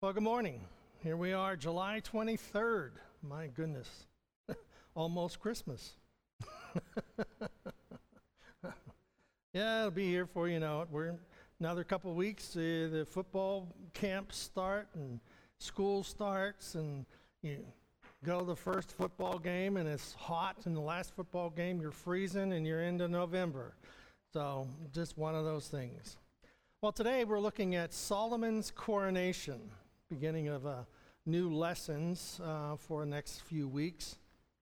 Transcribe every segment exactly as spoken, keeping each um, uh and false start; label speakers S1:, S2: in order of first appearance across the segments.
S1: Well, good morning. Here we are, July twenty-third. My goodness, almost Christmas. Yeah, it'll be here before you know it. We're another couple of weeks. Uh, the football camps start and school starts, and you go to the first football game, and it's hot. And the last football game, you're freezing, and you're into November. So just one of those things. Well, today we're looking at Solomon's coronation, beginning of uh, new lessons uh, for the next few weeks.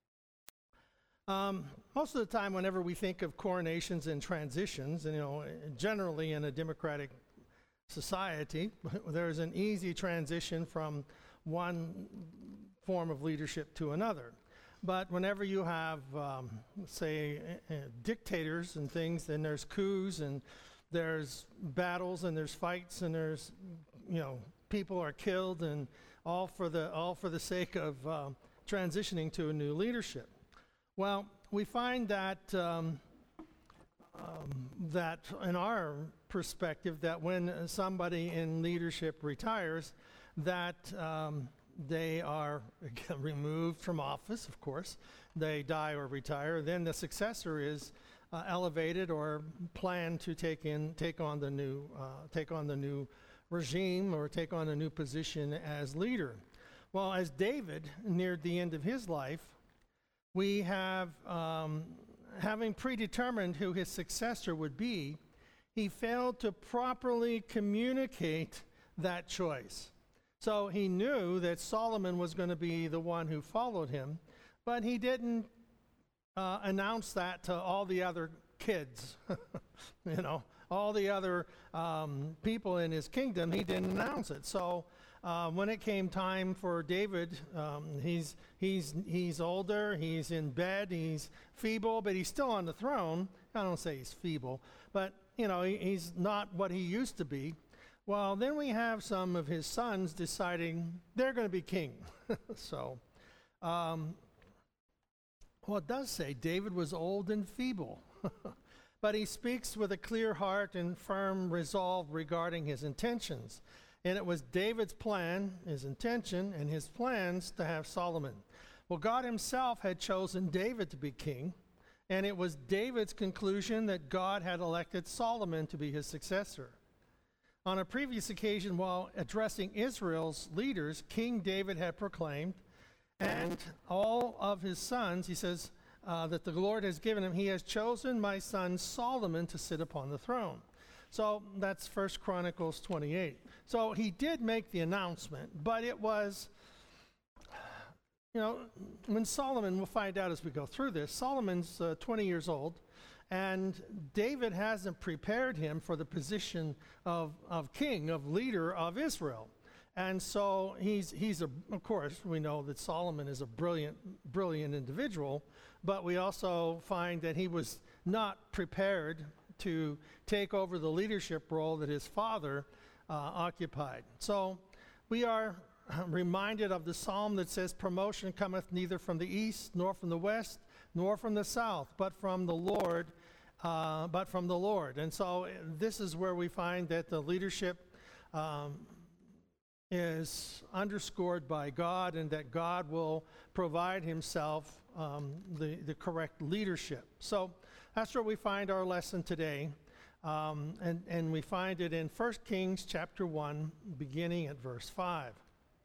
S1: Um, most of the time, whenever we think of coronations and transitions, and, you know, generally in a democratic society, there's an easy transition from one form of leadership to another. But whenever you have, um, say, uh, dictators and things, then there's coups and there's battles and there's fights and there's, you know, people are killed, and all for the all for the sake of uh, transitioning to a new leadership. Well, we find that um, um, that in our perspective, that when somebody in leadership retires, that um, they are again, removed from office. Of course, they die or retire. Then the successor is uh, elevated or planned to take in take on the new uh, take on the new. regime or take on a new position as leader. Well, as David neared the end of his life, we have, um, having predetermined who his successor would be, he failed to properly communicate that choice. So he knew that Solomon was going to be the one who followed him, but he didn't uh, announce that to all the other kids, you know, all the other um, people in his kingdom. He didn't announce it. So uh, when it came time for David, um, he's he's he's older, he's in bed, he's feeble, but he's still on the throne. I don't say he's feeble, but you know he, he's not what he used to be. Well, then we have some of his sons deciding they're going to be king. so, um, well, it does say David was old and feeble. But he speaks with a clear heart and firm resolve regarding his intentions. And it was David's plan, his intention, and his plans to have Solomon. Well, God himself had chosen David to be king, and it was David's conclusion that God had elected Solomon to be his successor. On a previous occasion, while addressing Israel's leaders, King David had proclaimed, and all of his sons, he says, Uh, that the Lord has given him, he has chosen my son Solomon to sit upon the throne. So that's First Chronicles twenty-eight. So he did make the announcement, but it was, you know, when Solomon, we'll find out as we go through this, Solomon's uh, twenty years old, and David hasn't prepared him for the position of, of king, of leader of Israel. And so he's, he's a, of course, we know that Solomon is a brilliant, brilliant individual, but we also find that he was not prepared to take over the leadership role that his father uh, occupied. So we are reminded of the psalm that says, promotion cometh neither from the east, nor from the west, nor from the south, but from the Lord, uh, but from the Lord. And so this is where we find that the leadership um, is underscored by God, and that God will provide himself um, the, the correct leadership. So that's where we find our lesson today. Um, and, and we find it in First Kings chapter one, beginning at verse five.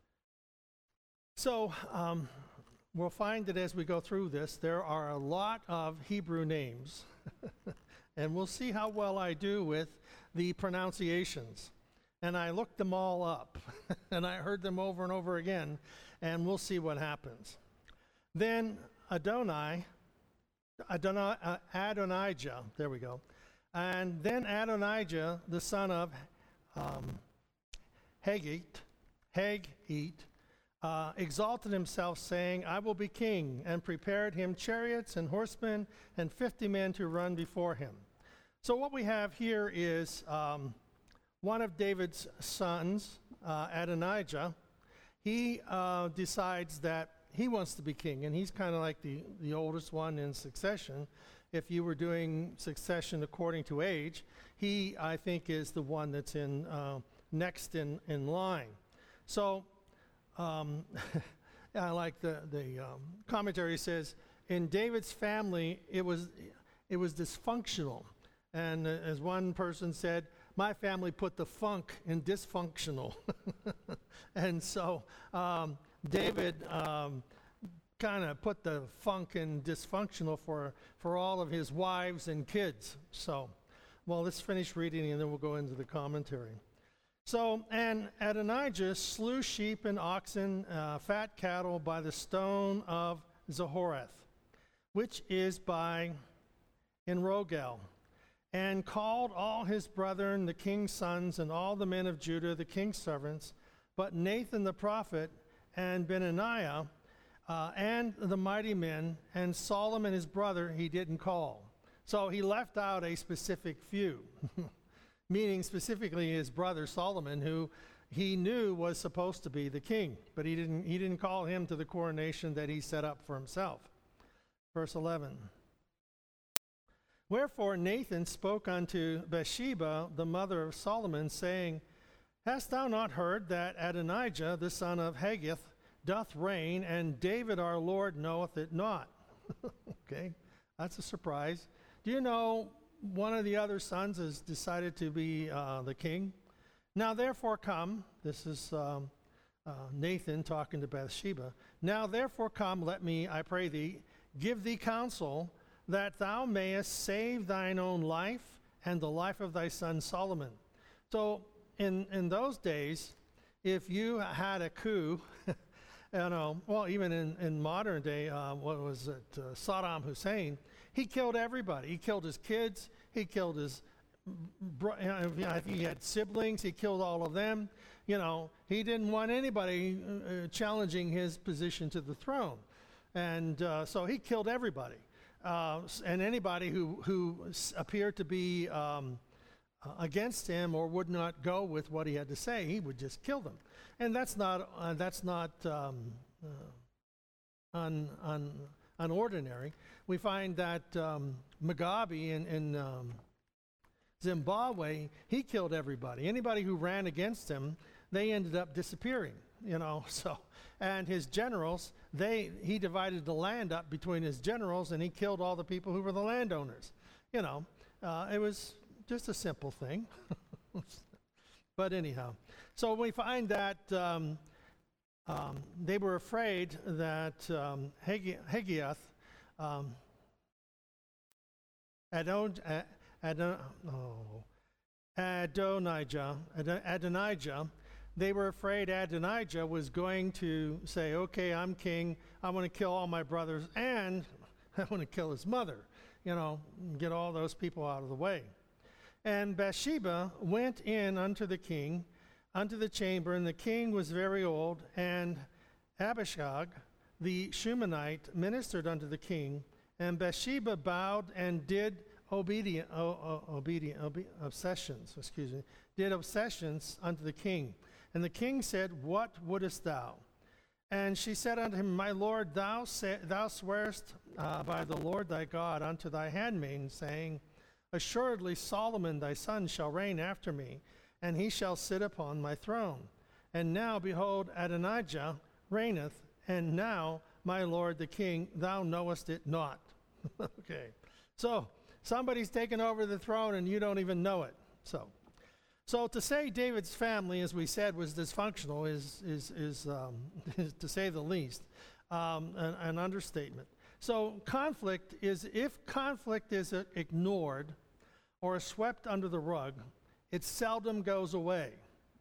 S1: So um, we'll find that as we go through this, there are a lot of Hebrew names. And we'll see how well I do with the pronunciations. And I looked them all up, and I heard them over and over again, and we'll see what happens. Then Adonai, Adonai uh, Adonijah, there we go, and then Adonijah, the son of um, Haggite, Haggite, uh, exalted himself, saying, I will be king, and prepared him chariots and horsemen and fifty men to run before him. So what we have here is um, one of David's sons, uh, Adonijah. He uh, decides that he wants to be king, and he's kind of like the, the oldest one in succession. If you were doing succession according to age, he, I think, is the one that's in uh, next in, in line. So, um, I like the, the um, commentary says, in David's family, it was, it was dysfunctional. And uh, as one person said, my family put the funk in dysfunctional. And so um, David um, kind of put the funk in dysfunctional for, for all of his wives and kids. So, well, let's finish reading and then we'll go into the commentary. So, and Adonijah slew sheep and oxen, uh, fat cattle by the stone of Zahoreth, which is by in Rogel, and called all his brethren, the king's sons, and all the men of Judah, the king's servants, but Nathan the prophet, and Benaniah, uh, and the mighty men, and Solomon his brother, he didn't call. So he left out a specific few, meaning specifically his brother Solomon, who he knew was supposed to be the king, but he didn't, he didn't call him to the coronation that he set up for himself. Verse eleven. Wherefore Nathan spoke unto Bathsheba, the mother of Solomon, saying, Hast thou not heard that Adonijah, the son of Haggith, doth reign, and David our Lord knoweth it not? Okay, that's a surprise. Do you know one of the other sons has decided to be uh, the king? Now therefore come, this is um, uh, Nathan talking to Bathsheba. Now therefore come, let me, I pray thee, give thee counsel, that thou mayest save thine own life and the life of thy son Solomon. So in, in those days, if you had a coup, you know, well, even in, in modern day, uh, what was it, uh, Saddam Hussein, he killed everybody. He killed his kids. He killed his, bro- you know, if he had siblings, he killed all of them. You know, he didn't want anybody uh, challenging his position to the throne. And uh, so he killed everybody. Uh, and anybody who, who appeared to be um, uh, against him or would not go with what he had to say, he would just kill them. And that's not, uh, that's not um, uh, un, un, unordinary. We find that um, Mugabe in, in um, Zimbabwe, he killed everybody. Anybody who ran against him, they ended up disappearing, you know. So, and his generals, they he divided the land up between his generals, and he killed all the people who were the landowners. You know, uh, it was just a simple thing. But anyhow, so we find that um, um, they were afraid that um, Haggith, um, Adon, Adon, oh, Adonijah, Adonijah, they were afraid Adonijah was going to say, okay, I'm king, I want to kill all my brothers, and I want to kill his mother, you know, get all those people out of the way. And Bathsheba went in unto the king, unto the chamber, and the king was very old, and Abishag, the Shunammite, ministered unto the king, and Bathsheba bowed and did obedient, oh, oh, obedient, obe- obsessions, excuse me, did obsessions unto the king. And the king said, What wouldest thou? And she said unto him, My lord, thou, sa- thou swearest uh, by the Lord thy God unto thy handmaid, saying, Assuredly Solomon thy son shall reign after me, and he shall sit upon my throne. And now, behold, Adonijah reigneth, and now, my lord the king, thou knowest it not. Okay, so somebody's taken over the throne, and you don't even know it. So. So to say David's family, as we said, was dysfunctional is, is, is, um, is to say the least, um, an, an understatement. So conflict is, if conflict is uh, ignored or swept under the rug, it seldom goes away.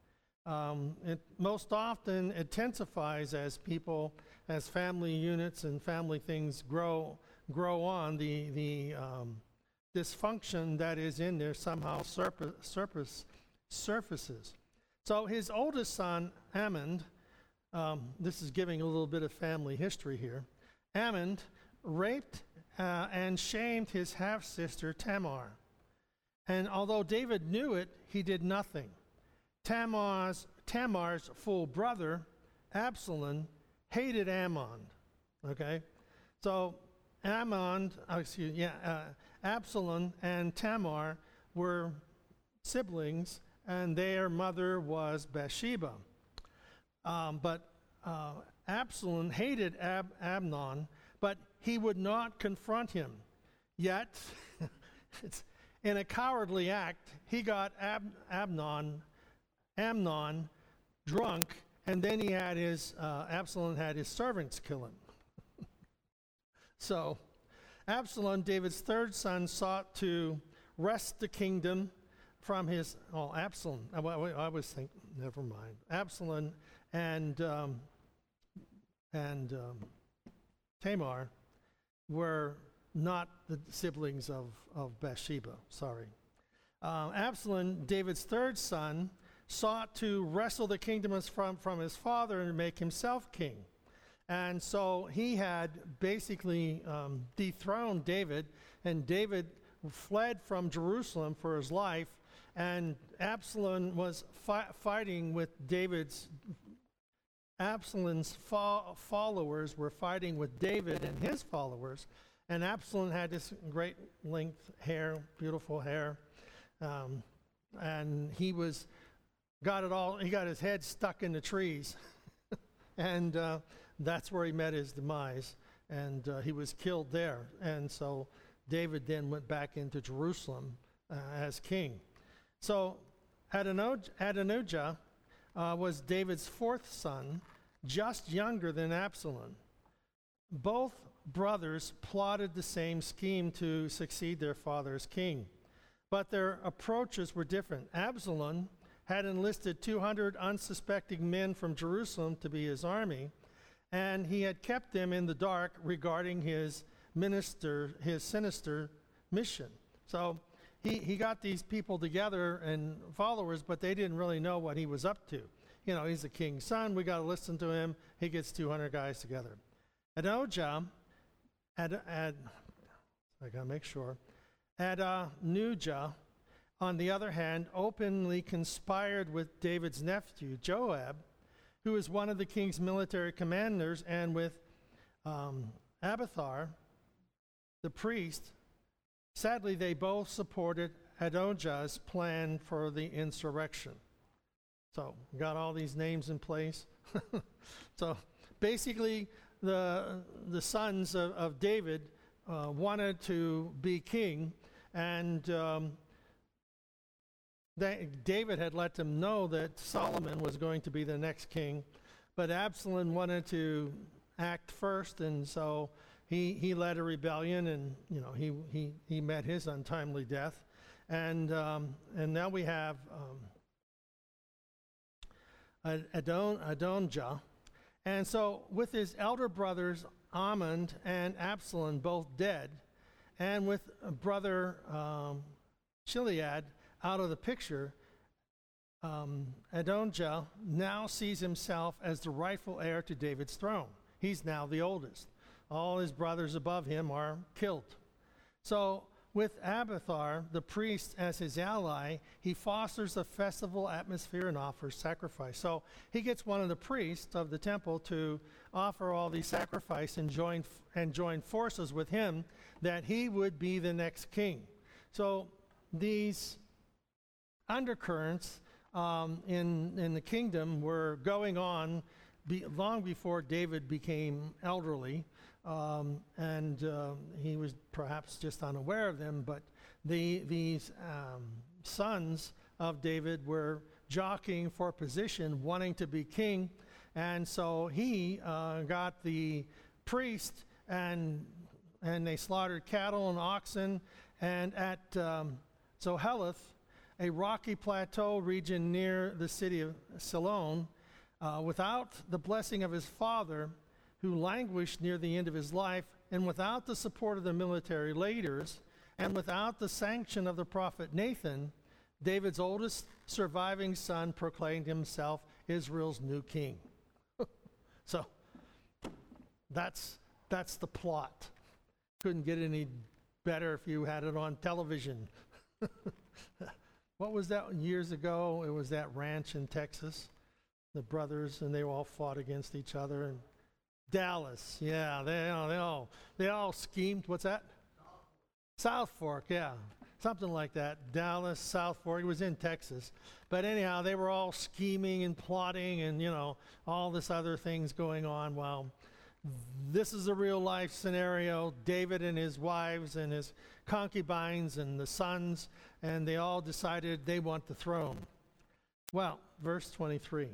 S1: Um, it most often intensifies as people, as family units and family things grow, grow on. The, the um, dysfunction that is in there somehow surface, surface surfaces. So his oldest son, Ammon, um, this is giving a little bit of family history here, Ammon raped uh, and shamed his half-sister Tamar. And although David knew it, he did nothing. Tamar's, Tamar's full brother, Absalom, hated Ammon. Okay? So Ammon, oh, excuse yeah, uh, Absalom and Tamar were siblings, and their mother was Bathsheba. Um, but uh, Absalom hated Ab- Amnon, but he would not confront him. Yet, it's, in a cowardly act, he got Ab- Amnon, Amnon drunk, and then he had his, uh, Absalom had his servants kill him. So, Absalom, David's third son, sought to wrest the kingdom from his, oh, Absalom, I, I was thinking, never mind. Absalom and, um, and um, Tamar were not the siblings of, of Bathsheba, sorry. Uh, Absalom, David's third son, sought to wrestle the kingdom from, from his father and make himself king. And so he had basically um, dethroned David, and David fled from Jerusalem for his life, and Absalom was fi- fighting with David's, Absalom's fo- followers were fighting with David and his followers, and Absalom had this great length hair, beautiful hair, um, and he was, got it all, he got his head stuck in the trees, and uh, that's where he met his demise, and uh, he was killed there. And so David then went back into Jerusalem uh, as king. So Adonijah, Adonijah uh, was David's fourth son, just younger than Absalom. Both brothers plotted the same scheme to succeed their father as king, but their approaches were different. Absalom had enlisted two hundred unsuspecting men from Jerusalem to be his army, and he had kept them in the dark regarding his minister, his sinister mission. So he, he got these people together and followers, but they didn't really know what he was up to. You know, he's the king's son. We got to listen to him. He gets two hundred guys together. Adonijah, Ad, Ad, I got to make sure, Adonijah, on the other hand, openly conspired with David's nephew, Joab, who is one of the king's military commanders, and with um, Abiathar, the priest. Sadly, they both supported Adonijah's plan for the insurrection. So, we got all these names in place. So, basically, the, the sons of, of David uh, wanted to be king, and um, they, David had let them know that Solomon was going to be the next king, but Absalom wanted to act first, and so he, he led a rebellion, and you know he, he, he met his untimely death, and um, and now we have um, Adon, Adonijah, and so with his elder brothers Ammon and Absalom both dead, and with brother um, Chilead out of the picture, um, Adonijah now sees himself as the rightful heir to David's throne. He's now the oldest. All his brothers above him are killed. So with Abiathar, the priest, as his ally, he fosters a festival atmosphere and offers sacrifice. So he gets one of the priests of the temple to offer all these sacrifice and join, and join forces with him that he would be the next king. So these undercurrents um, in, in the kingdom were going on be, long before David became elderly, um, and uh, he was perhaps just unaware of them, but the, these um, sons of David were jockeying for position, wanting to be king, and so he uh, got the priest, and, and they slaughtered cattle and oxen, and at um, Zoheleth, a rocky plateau region near the city of Siloam, uh, without the blessing of his father, who languished near the end of his life, and without the support of the military leaders, and without the sanction of the prophet Nathan, David's oldest surviving son proclaimed himself Israel's new king. So that's that's the plot. Couldn't get any better if you had it on television. What was that years ago? It was that ranch in Texas, the brothers, and they all fought against each other. And Dallas, yeah, they all, they all, they all schemed. What's that? South Fork, yeah. something like that. Dallas, South Fork, it was in Texas. But anyhow, they were all scheming and plotting and, you know, all this other things going on. Well, this is a real life scenario. David and his wives and his concubines and the sons, and they all decided they want the throne. Well, verse twenty-three.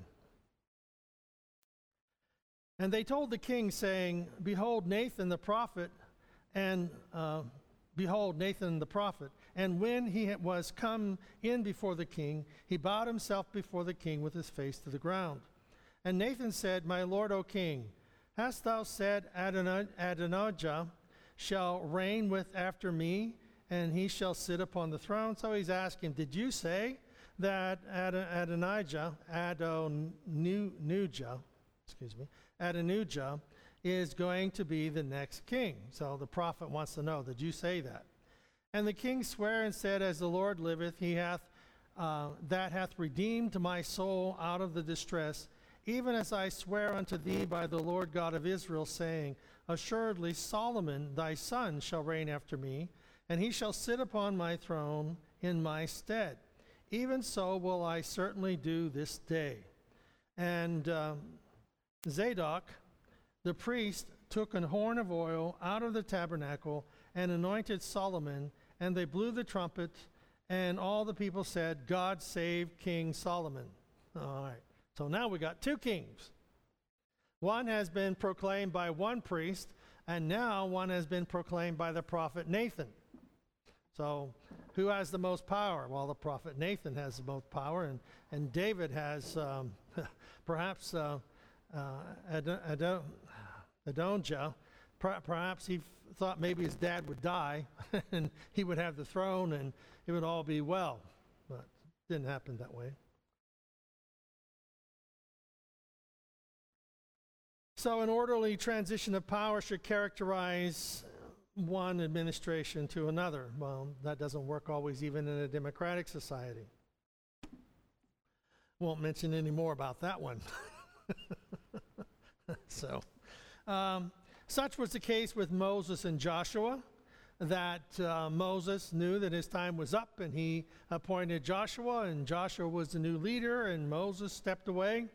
S1: And they told the king, saying, Behold, Nathan the prophet, and uh, behold, Nathan the prophet. And when he had- was come in before the king, he bowed himself before the king with his face to the ground. And Nathan said, My lord, O king, hast thou said, Adonai- Adonijah shall reign with after me, and he shall sit upon the throne? So he's asking, did you say that Adon- Adonijah, Adonijah, excuse me, Adonijah is going to be the next king? So the prophet wants to know, did you say that? And the king sware and said, As the Lord liveth, he hath uh, that hath redeemed my soul out of the distress, even as I swear unto thee by the Lord God of Israel, saying, Assuredly Solomon thy son shall reign after me, and he shall sit upon my throne in my stead. Even so will I certainly do this day. And um, Zadok, the priest, took an horn of oil out of the tabernacle and anointed Solomon, and they blew the trumpet, and all the people said, God save King Solomon. All right, so now we got two kings. One has been proclaimed by one priest, and now one has been proclaimed by the prophet Nathan. So who has the most power? Well, the prophet Nathan has the most power, and, and David has um, perhaps uh, uh, Adon- Adon- Adonijah. Per- perhaps he f- thought maybe his dad would die, and he would have the throne, and it would all be well. But it didn't happen that way. So an orderly transition of power should characterize one administration to another. Well, that doesn't work always even in a democratic society. Won't mention any more about that one. so, um, such was the case with Moses and Joshua, that uh, Moses knew that his time was up, and he appointed Joshua, and Joshua was the new leader, and Moses stepped away,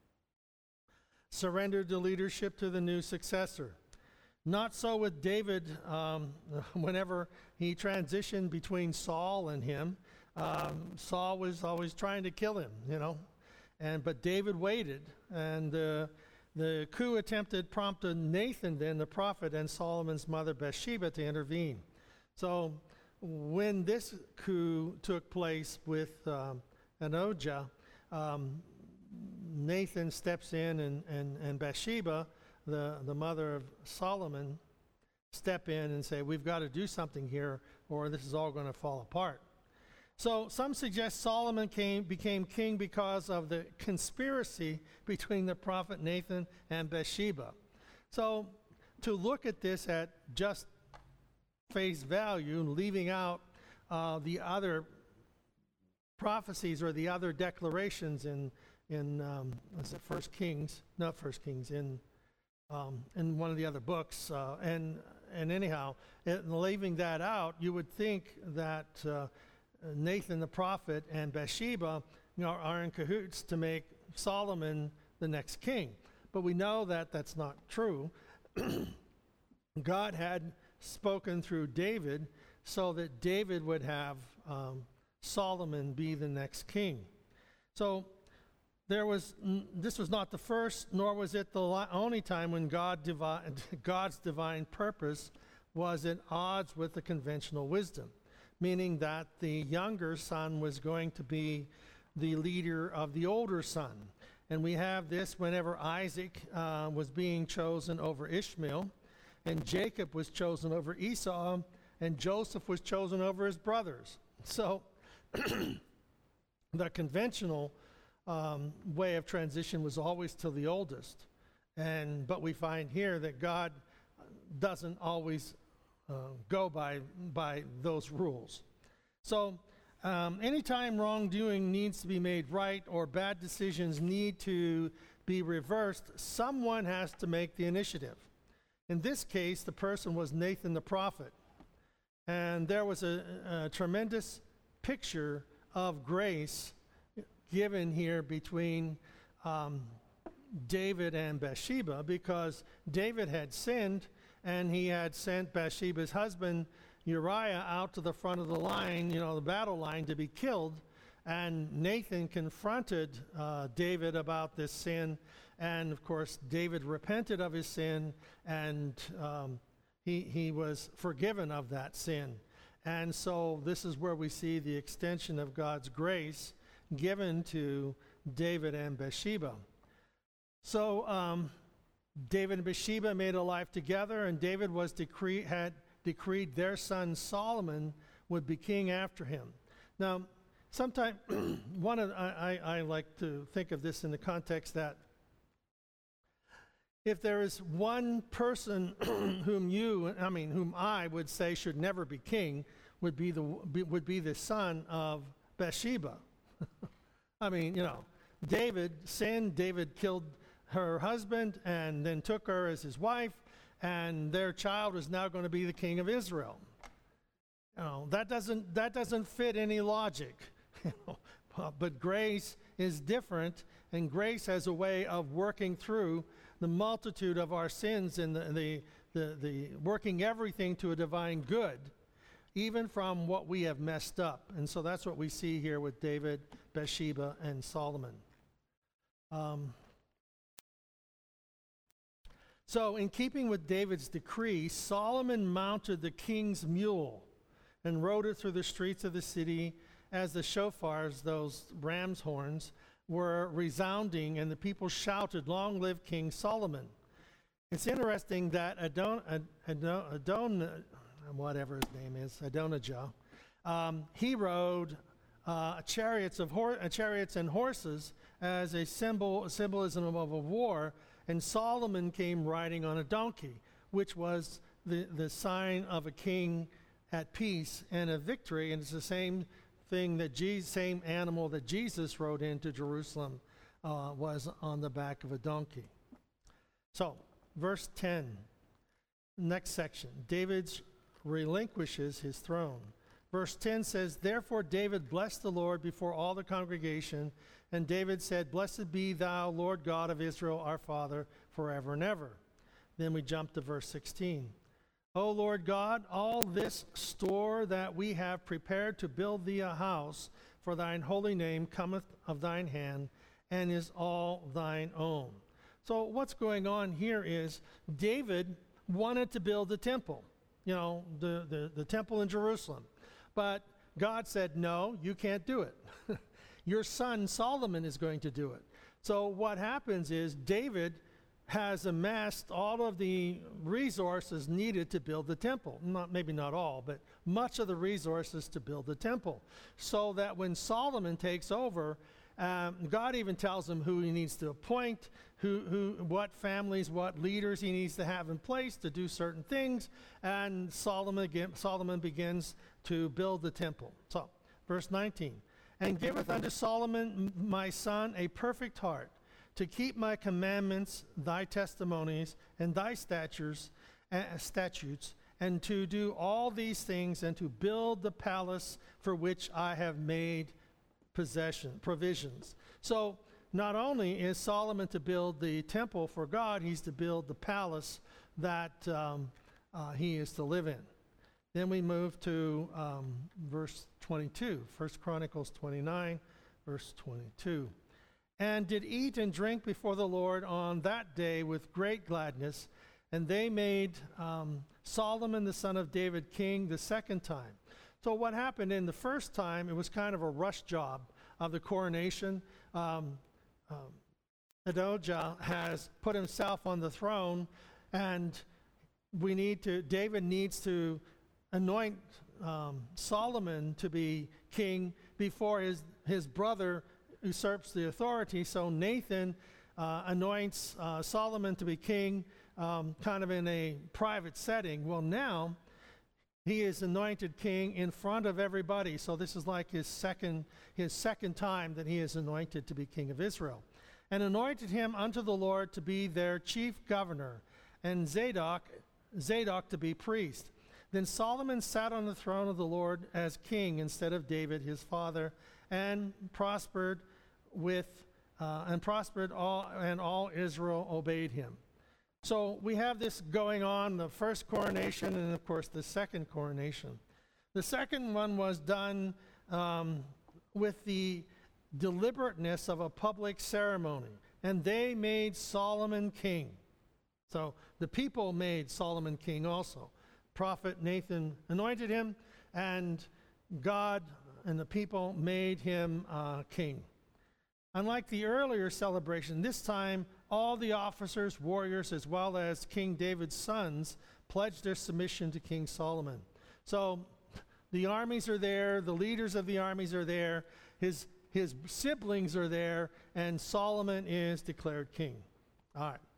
S1: surrendered the leadership to the new successor. Not so with David. Um, whenever he transitioned between Saul and him, um, Saul was always trying to kill him, you know. And but David waited, and uh, the coup attempted prompted Nathan, then the prophet, and Solomon's mother Bathsheba to intervene. So when this coup took place with um, Adonijah, um, Nathan steps in, and, and, and Bathsheba, the, the mother of Solomon, step in and say, we've got to do something here, or this is all going to fall apart. So some suggest Solomon came, became king because of the conspiracy between the prophet Nathan and Bathsheba. So to look at this at just face value, leaving out uh, the other prophecies or the other declarations in in um, what's it, First Kings, not First Kings, in um, in one of the other books, uh, and and anyhow, it, leaving that out, you would think that uh, Nathan the prophet and Bathsheba, you know, are in cahoots to make Solomon the next king. But we know that that's not true. God had spoken through David so that David would have um, Solomon be the next king. So there was this was not the first, nor was it the only time when God divi- God's divine purpose was at odds with the conventional wisdom, meaning that the younger son was going to be the leader of the older son. And we have this whenever Isaac uh, was being chosen over Ishmael, and Jacob was chosen over Esau, and Joseph was chosen over his brothers. So the conventional um, way of transition was always to the oldest. And but we find here that God doesn't always uh, go by by those rules. So um, anytime wrongdoing needs to be made right or bad decisions need to be reversed, someone has to make the initiative. In this case, the person was Nathan the prophet. And there was a, a tremendous picture of grace given here between um, David and Bathsheba, because David had sinned and he had sent Bathsheba's husband Uriah out to the front of the line, you know, the battle line, to be killed. And Nathan confronted uh, David about this sin. And of course, David repented of his sin, and um, he, he was forgiven of that sin. And so this is where we see the extension of God's grace given to David and Bathsheba. So um, David and Bathsheba made a life together, and David was decree, had decreed their son Solomon would be king after him. Now, sometimes one of I, I, I like to think of this in the context that if there is one person whom you, I mean, whom I would say should never be king, would be the be, would be the son of Bathsheba. I mean, you know, David sinned. David killed her husband and then took her as his wife, and their child is now going to be the king of Israel. You know, that doesn't that doesn't fit any logic. You know, but grace is different, and grace has a way of working through the multitude of our sins and the, the, the, the working everything to a divine good, even from what we have messed up. And so that's what we see here with David, Bathsheba, and Solomon. Um, so in keeping with David's decree, Solomon mounted the king's mule and rode it through the streets of the city as the shofars, those ram's horns, were resounding, and the people shouted, "Long live King Solomon." It's interesting that Adon, Adon, Adon whatever his name is, Adonijah, um, he rode uh, chariots of hor- uh, chariots and horses as a symbol, a symbolism of a war, and Solomon came riding on a donkey, which was the, the sign of a king at peace and a victory, and it's the same thing that Jesus, same animal that Jesus rode into Jerusalem uh, was on the back of a donkey. So, verse ten, next section, David relinquishes his throne. Verse ten says, "Therefore David blessed the Lord before all the congregation, and David said, Blessed be thou, Lord God of Israel, our Father, forever and ever." Then we jump to verse sixteen. "O Lord God, all this store that we have prepared to build thee a house for thine holy name cometh of thine hand, and is all thine own." So what's going on here is David wanted to build the temple, you know, the, the, the temple in Jerusalem. But God said, no, you can't do it. Your son Solomon is going to do it. So what happens is David has amassed all of the resources needed to build the temple. Not, maybe not all, but much of the resources to build the temple. So that when Solomon takes over, um, God even tells him who he needs to appoint, who, who, what families, what leaders he needs to have in place to do certain things. And Solomon, Solomon begins to build the temple. So, verse nineteen, "And giveth unto Solomon my son a perfect heart, to keep my commandments, thy testimonies, and thy statutes, uh, statutes, and to do all these things, and to build the palace for which I have made possession provisions." So not only is Solomon to build the temple for God, he's to build the palace that um, uh, he is to live in. Then we move to um, verse twenty-two, First Chronicles twenty-nine, verse twenty-two. "And did eat and drink before the Lord on that day with great gladness. And they made um, Solomon the son of David king the second time." So what happened in the first time, it was kind of a rush job of the coronation. Um, um, Adonijah has put himself on the throne, and we need to, David needs to anoint um, Solomon to be king before his, his brother usurps the authority. So Nathan uh, anoints uh, Solomon to be king um, kind of in a private setting. Well, now he is anointed king in front of everybody. So this is like his second, his second time that he is anointed to be king of Israel. "And anointed him unto the Lord to be their chief governor, and Zadok, Zadok to be priest. Then Solomon sat on the throne of the Lord as king instead of David his father, and prospered with uh, and prospered all and all Israel obeyed him. So we have this going on, the first coronation and of course the second coronation. The second one was done um, with the deliberateness of a public ceremony, and they made Solomon king. So the people made Solomon king also. Prophet Nathan anointed him, and God and the people made him uh, king. Unlike the earlier celebration, this time all the officers, warriors, as well as King David's sons pledged their submission to King Solomon. So the armies are there, the leaders of the armies are there, his, his siblings are there, and Solomon is declared king. All right.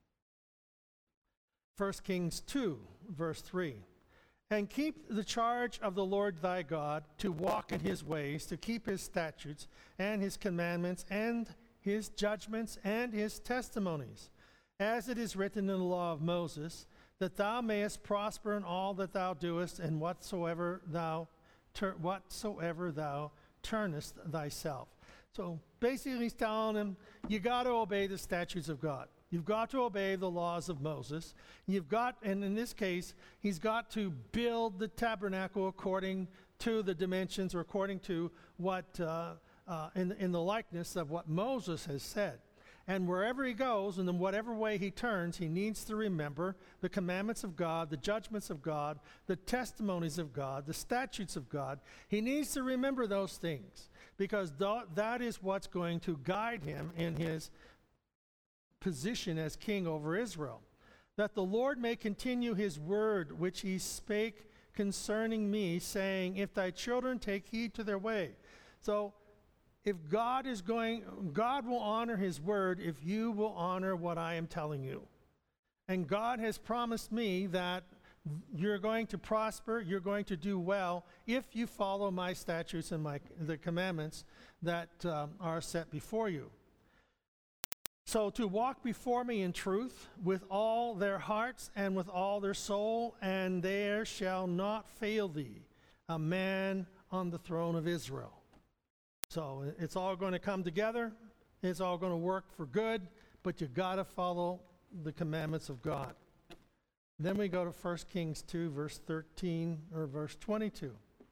S1: First Kings two, verse three. And keep the charge of the Lord thy God, to walk in his ways, to keep his statutes and his commandments and his judgments and his testimonies, as it is written in the law of Moses, that thou mayest prosper in all that thou doest, and whatsoever thou tur- whatsoever thou turnest thyself. So basically he's telling him, you got to obey the statutes of God. You've got to obey the laws of Moses. You've got, and in this case, he's got to build the tabernacle according to the dimensions, or according to what, uh, uh, in, in the likeness of what Moses has said. And wherever he goes, and in whatever way he turns, he needs to remember the commandments of God, the judgments of God, the testimonies of God, the statutes of God. He needs to remember those things, because th- that is what's going to guide him in his position as king over Israel. That the Lord may continue his word which he spake concerning me, saying, if thy children take heed to their way. So if God is going, God will honor his word if you will honor what I am telling you. And God has promised me that you're going to prosper, you're going to do well if you follow my statutes and my the commandments that um, are set before you. So to walk before me in truth with all their hearts and with all their soul, and there shall not fail thee a man on the throne of Israel. So it's all going to come together. It's all going to work for good, but you got to follow the commandments of God. Then we go to First Kings two, verse thirteen, or verse twenty-two.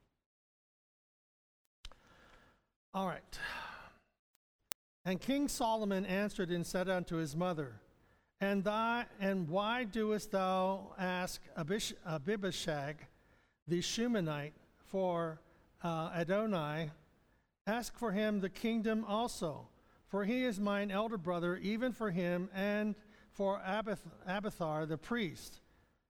S1: All right. And King Solomon answered and said unto his mother, And thy, and why doest thou ask Abish, Abibishag the Shumanite for uh, Adonai? Ask for him the kingdom also, for he is mine elder brother, even for him, and for Abith, Abithar the priest,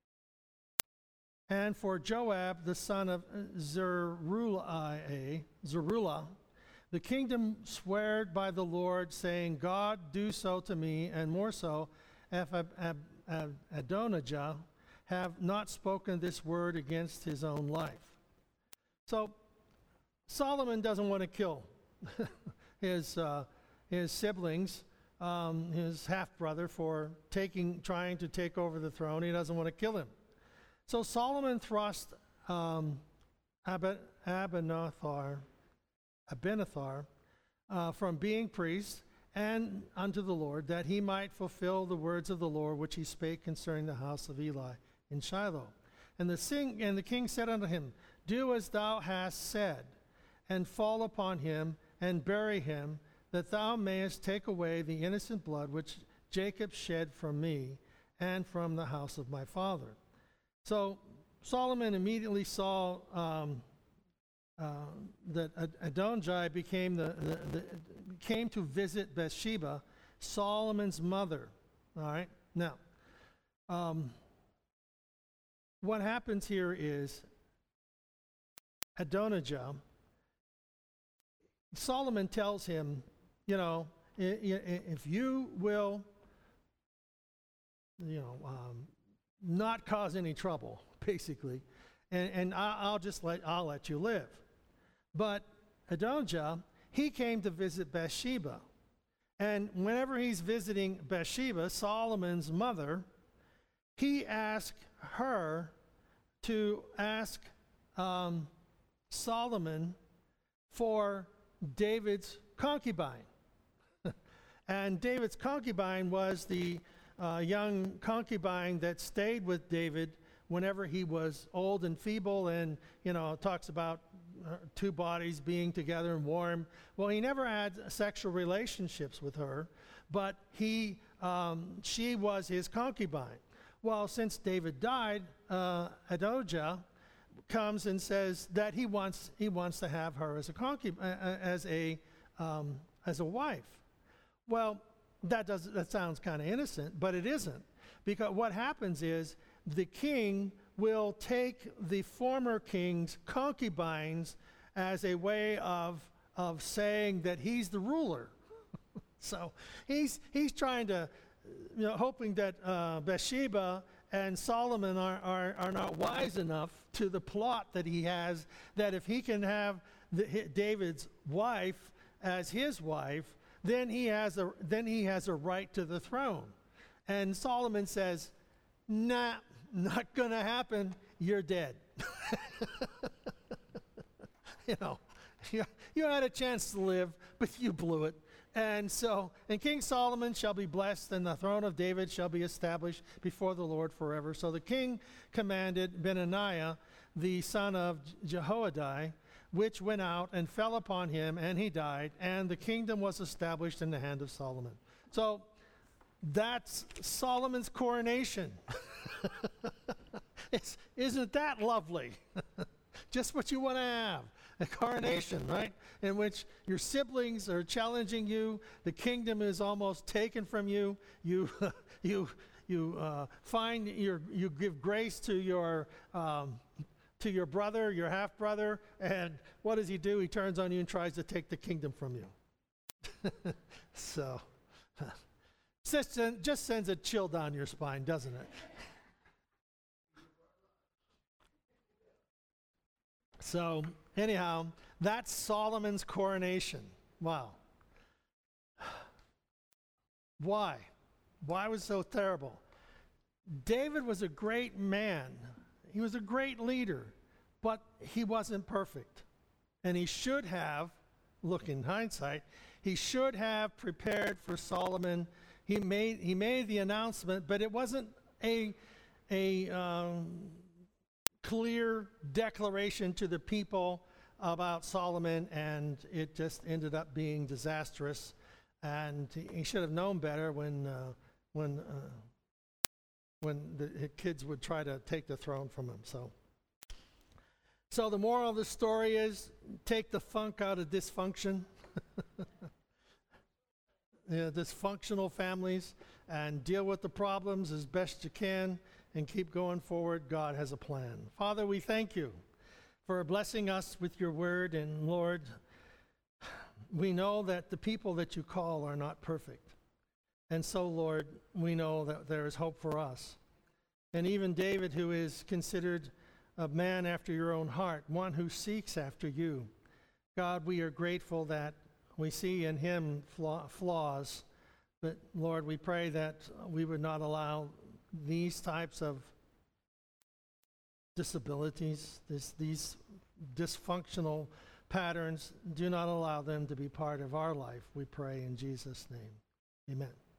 S1: and for Joab the son of Zeruiah, Zeruiah, the kingdom sweared by the Lord, saying, God do so to me, and more so, if Ab- Ab- Ab- Adonijah have not spoken this word against his own life. So Solomon doesn't want to kill his uh, his siblings, um, his half-brother, for taking trying to take over the throne. He doesn't want to kill him. So Solomon thrust um, Ab- Abinathar, Abinathar uh, from being priest and unto the Lord, that he might fulfill the words of the Lord which he spake concerning the house of Eli in Shiloh. And the, sing, and the king said unto him, Do as thou hast said, and fall upon him, and bury him, that thou mayest take away the innocent blood which Jacob shed from me, and from the house of my father. So Solomon immediately saw um, uh, that Ad- Adonijah became the, the, the came to visit Bathsheba, Solomon's mother. All right. Now, um, what happens here is Adonijah. Solomon tells him, you know, i- i- if you will, you know, um, not cause any trouble, basically, and, and I, I'll just let I'll let you live. But Adonijah, he came to visit Bathsheba, and whenever he's visiting Bathsheba, Solomon's mother, he asked her to ask um, Solomon for David's concubine. And David's concubine was the uh, young concubine that stayed with David whenever he was old and feeble, and, you know, it talks about uh, two bodies being together and warm. Well, he never had sexual relationships with her, but he, um, she was his concubine. Well, since David died, uh, Adonijah comes and says that he wants he wants to have her as a concubine, uh, as a um, as a wife. Well, that does that sounds kind of innocent, but it isn't, because what happens is the king will take the former king's concubines as a way of of saying that he's the ruler. So he's he's trying to, you know, hoping that uh, Bathsheba and Solomon are, are, are not wise enough to the plot that he has, that if he can have the, David's wife as his wife, then he has a then he has a right to the throne. And Solomon says, "Nah, not gonna happen. You're dead." You know, you, you had a chance to live, but you blew it. And so, and King Solomon shall be blessed, and the throne of David shall be established before the Lord forever. So the king commanded Benaiah, the son of Jehoiada, which went out and fell upon him, and he died, and the kingdom was established in the hand of Solomon. So that's Solomon's coronation. It's, isn't that lovely? Just what you want to have. A coronation, right? In which your siblings are challenging you. The kingdom is almost taken from you. You, you, you uh, find your, you give grace to your, um, to your brother, your half brother, and what does he do? He turns on you and tries to take the kingdom from you. So, just, just sends a chill down your spine, doesn't it? So, anyhow, that's Solomon's coronation. Wow. Why? Why was it so terrible? David was a great man. He was a great leader, but he wasn't perfect. And he should have, look in hindsight, he should have prepared for Solomon. He made he made the announcement, but it wasn't a a um, clear declaration to the people about Solomon, and it just ended up being disastrous. And he, he should have known better when uh, when uh, when the kids would try to take the throne from him. So, so the moral of the story is: take the funk out of dysfunction. Yeah, dysfunctional families, and deal with the problems as best you can, and keep going forward. God has a plan. Father, we thank you for blessing us with your word. And Lord, we know that the people that you call are not perfect. And so, Lord, we know that there is hope for us. And even David, who is considered a man after your own heart, one who seeks after you, God, we are grateful that we see in him flaw, flaws. But Lord, we pray that we would not allow these types of disabilities, this, these dysfunctional patterns, do not allow them to be part of our life. We pray in Jesus' name. Amen.